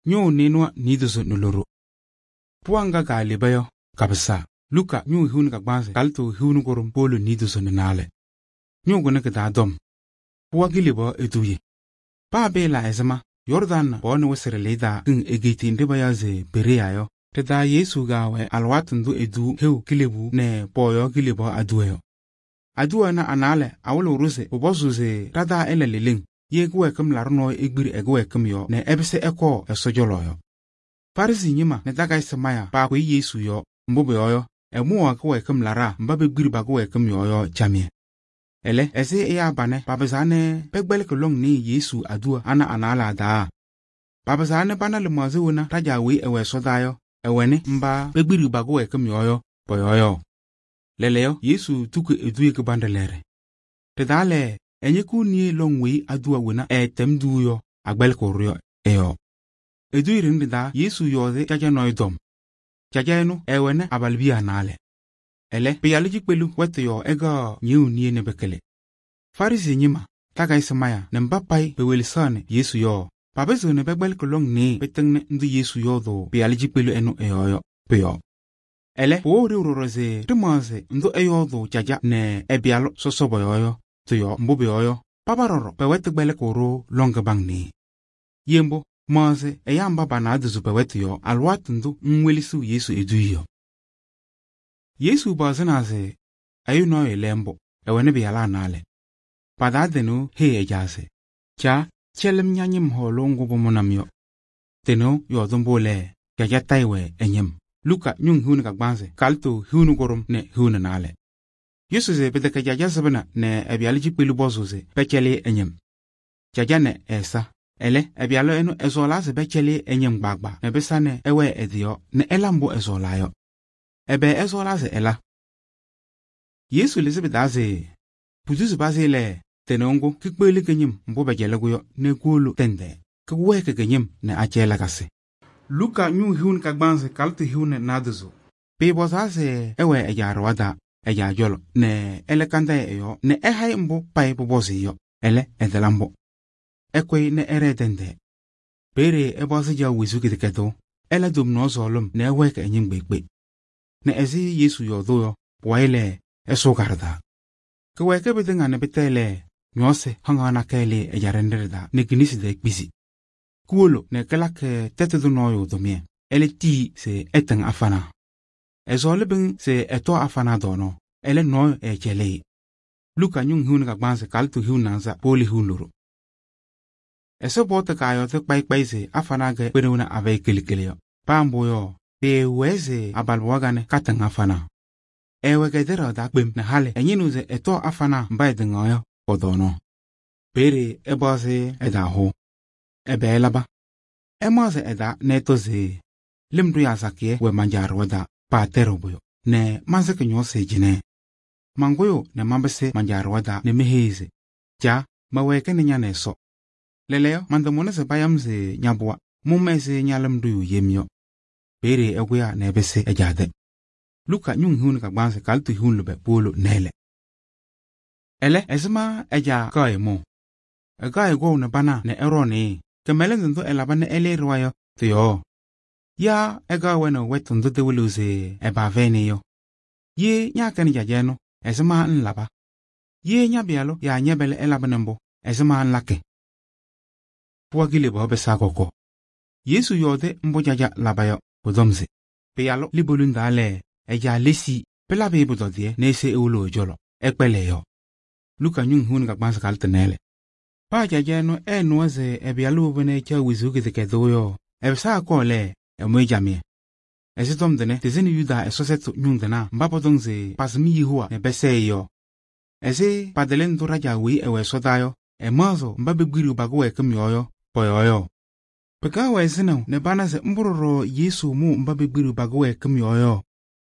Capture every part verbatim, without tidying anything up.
nyu nenwa niduso nuluru. Puanga ga libayo kabisa. Luka nyu hunu ka gbanse kalto hunu korum polo niduso nale. Nyu gune ka dadom. Puwa gilibo etuye. Pa bela ezema Yordan bo no wesere leda kin egiti ndibaya ze bereayo. Teta Yesu gawe alwatundu edu heu kilebu ne poyo gilibo adueyo. Aduwa na anale awolo ruse obozuze tada eleleling. Ye gwe kum larno igbiri egwe kum yo ne ebise eko esojolo yo. Farisi nyima ne daga isemaya pa kwe Yesu yo mbobe yo emu akwe kum lara mbabe gbiri bagwe kum yo yo chamie. Ele ese ya bane babazane pegbele kolong ni Yesu aduwa ana anala da. Babazane bana le mazi wona tajawe ewe sodayo ewene mba pegbiri bagwe kum yo yo boyoyo. Leleyo Yesu tuku eduye ke bandelere. Tedale enye ku ni longwe aduwa wona e temdu yo agbel koryo eyo. Edu irin da Yesu yode jaja noidom. Jaja enu ewene abalbia nale. Ele piyaliji kwelu wetu yo ega nyiu niye nebekele. Farisi nyima taga isamaya nembapai bewelisane Yesu yo. Pabezo nebegbel kolong ne betengne ndu Yesu yo do piyaliji kwelu enu eyo yo peyo. Ele po riuroroze tumaze ndu eyo do jaja ne ebialo sosobo yo yo tuyo mbobe yo yo. Pabaroro pewetu gbele koro longa bang ni. Yembo maze eyamba banadu zupewetu yo alwatundu mwelisu Yesu eduyo. Yesu bazanaze ayuno elembo ewene biyala nale. Padadenu he ejase. Cha chelem nyanyim holongo bomonamyo. Teno yodumbole jaja taiwe enyem. Luka nyung hunu kagbanze kalto hunu korum ne hunu nale. Yesu ze bedeke jaja sabana ne ebialiji pelu bozuze pechele enyem. Jaja ne esa. Ele ebialo enu ezola se bechele enyem gbagba ne besane ewe edio ne elambo ezola yo. Ebe ezola se ela. Yesu leze bedaze pujuzu baze le tenongo kikbele kenyem mbo bejele goyo ne kulu tende kwe ke kenyem ne achela kase. Luka nyu hiun kagbanze kaltu hiun naduzo. Pe bozaze ewe ejarwada ejajolo ne ele kanda yo ne ehai mbo pai bobozi yo ele edelambo. Ekwe ne ere tende. Pere ebozi ja wizuki diketo ele dum no zolum ne ewe ke enyim gbegbe. Ne ezi Yesu yodo yo waile eso garda. Kwe ke bedinga ne betele nyose hangana kele ejarenderda ne kinisi de kbisi. Kuolo ne kelake tetedu no yo domie. Ele ti se eteng afana. Ezo lebing se eto afana dono. Ele no e chele. Luka nyung hiun kagbanse kaltu hiun nanza poli hiun luru. Eso bote kayo te kpai kpai se afana ge peruna ave kilikili yo. Pambo yo. Pe weze abalwagane kateng afana. Ewe gedera da kbim na hale enyinuze eto afana mbae dengoyo odono. Pere eboze eda ho. Ebe elaba. Emoze eda netoze. Limdu ya zakie we manjarwada pa terobuyo. Ne manzeke nyose jine. Mangoyo ne mambese manjarwada ne meheze. Ja maweke ne nyane so. Leleo mandamone se bayamze nyabwa. Mumeze nyalamdu yemyo. Pere eguya nebese ejade. Luka nyung hun kagbanse kaltu hun lube polo nele. Ele ezma eja kae mo. Ega ego ne bana ne erone. Kemele ndo elaba ne ele ruayo tiyo. Ya ega wena wetundu de wuluze eba vene yo. Ye nyakani jajeno ezma nlaba. Ye nyabialo ya nyebele elaba nembo ezma nlake. Puagile bo besa koko. Yesu yode mbo jaja labayo odomze. Peyalo libolunda le eja lesi pela be bododie nese eulo jolo ekpele yo. Luka nyung hun kagbanse kaltenele. Pa jajeno e noze ebialo bene cha wizuki de kedoyo. Ebsa ko le emwe jamie. Ezitom dene tezeni yuda esosetu nyung dena mbapodongze pasmi yihua ne bese yo. Eze padelen do raja wi ewe sodayo emazo mbabe gwiru bago ekemyoyo poyoyo. Peka wezino ne bana se mburoro Yesu mu mbabe gwiru bago ekemyoyo.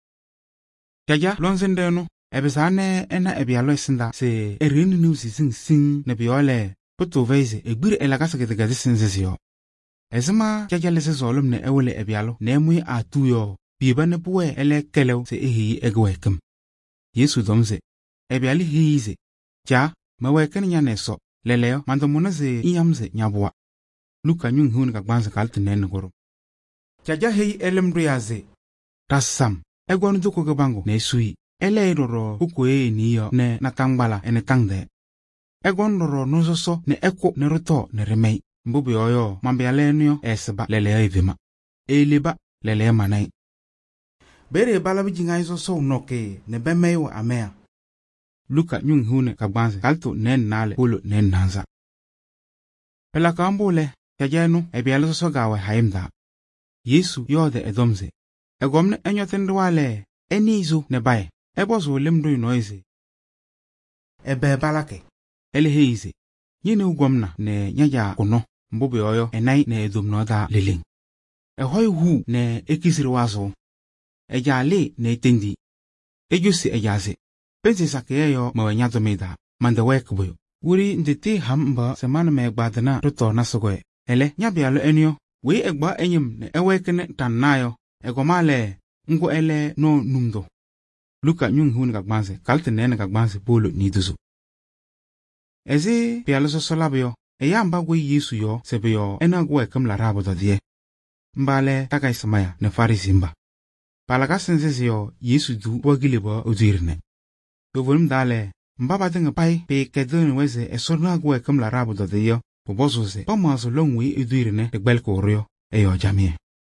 Jaja lonzendeno ebesane ena ebialo esinda se erinu nusi sing sing ne biole puto veze egbiri elakasa gedegade sinzesio. Ezema jaja lese zolum ne ewele ebialo ne mui atuyo biba ne puwe ele kelew se ehi egwekem. Yesu domze ebiali hiize ja maweken nyaneso leleo mandomona ze iyamze nyabwa. Luka nyung hun ka gbanza kalti nen gorum. Jaja hei elem riaze. Tasam, egon duko gabango ne sui. Ele roro ukwe niyo ne natangbala ene tangde. Egon roro nozoso ne eko ne roto ne remei. Mbubi oyo mambiale nyo eseba lele evima. Eliba lele manai. Bere balabi jinga iso so noke ne bemeyo amea. Luka nyung hune kabanze kalto nen nale polo nen nanza. Pela kambole jajenu ebialo so gawe haimda. Yesu yode edomze. Egomne enyoten wale enizo ne bae. Ebozo lemdo noise. Ebe balake. Ele heize. Yene ugomna ne nyaja kuno. Mbubi oyo enai ne edumno da liling. Ehoy hu ne ekisiri wazo. Ejale ne tendi. Ejusi ejaze. Pensi sakeyo mawanyado meda. Mande wekbuyo. Wuri nditi hamba semana me gbadana ruto nasogoe. Ele nyabialo enyo. We egba enyim ne ewekene tannayo. Egomale ngo ele no numdo. Luka nyung hun gagbanse kalte nene gagbanse polo niduzu. Ezi pialo so solabyo. Eya mba gwe Yesu yo sebeyo ena gwe kem la rabo dodie. Mbale taka ismaya ne farisi mba. Palaga sensesi yo Yesu du wagilibo udirne. Dovonum dale mba badenga pai pe kedone weze esona gwe kem la rabo dodie. Poboso se pamaso longwe udirne de gbelko ryo eyo jamie.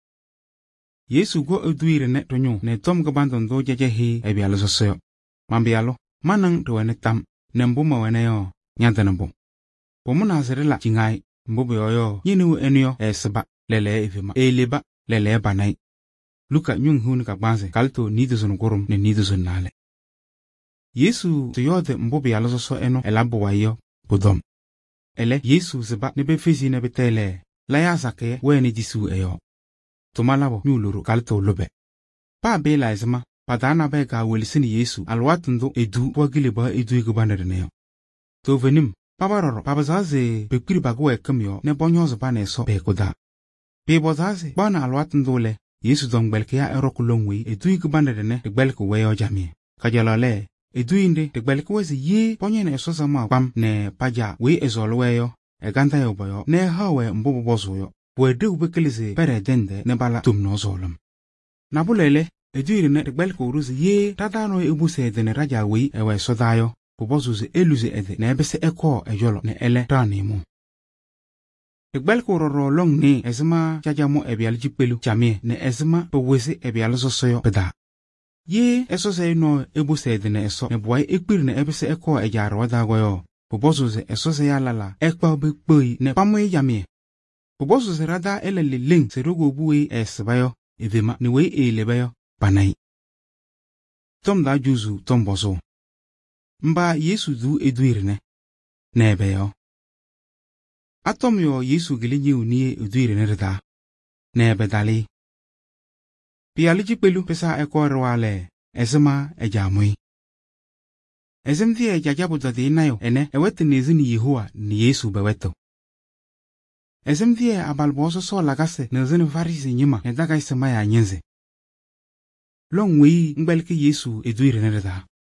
Yesu go udirne tonyo ne tom gabandon do jeje hi ebialo so soyo. Mambialo manang tuwene tam nembuma wene yo nyantanambo. Pomuna zerela jingai mbobe oyo yinu enyo esba lele evima eleba lele banai. Luka nyung hun ka gbanze kalto niduzun gorum ne niduzun nale. Yesu tuyode mbobe aloso so eno elabo wayo bodom. Ele Yesu zeba nebe fezi nebe tele la ya zake weni disu eyo. Tumalabo nyuluru kalto lobe. Pa bela ezma padana bega welisini Yesu alwatundo edu wagileba edu igubanere to venim pabaroro pabazaze pekiri bagwe kamyo ne bonyozo bane so bekoda. Pe bozaze bana alwatundo le Yesu dongbelke ya erokulongwe edu igubanere ne gbelko weyo jamie. Kajalale edu inde de gbelko weze ye ponyene esosa ma pam ne paja we ezolweyo eganta yo boyo ne hawe mbobo bozoyo. Wede ubekelize pere dende ne bala tumno zolum. Nabulele edu ne de gbelko ruze ye tadano ebuse de ne raja we ewe sodayo. Pobozuze eluze ede na ebese eko ejolo ne ele tanimu. Egbelko roro long ne ezima jajamo ebial jipelu jamie ne ezima powese ebial sosoyo peda. Ye eso se no ebuse ede ne eso ne boy ekpiri ne ebese eko ejaro wadagoyo. Pobozuze eso se yalala ekpa obekpoi ne pamwe jamie. Pobozuze rada ele liling se rogo buwe esbayo evima ne we elebayo banai. Tom da juzu tombozo. Mba Yesu du eduirne nebe yo. Atom yo Yesu gilinye unie eduirne reda nebe dali. Pialiji pelu pesa eko rwale ezema ejamui. Ezem die ejajabu dade nayo ene ewete nezini Yehua ni Yesu beweto. Ezem die abalboso so lagase nezini farisi nyima nedaga isema ya nyenze. Long wei ngbelke Yesu eduirne reda.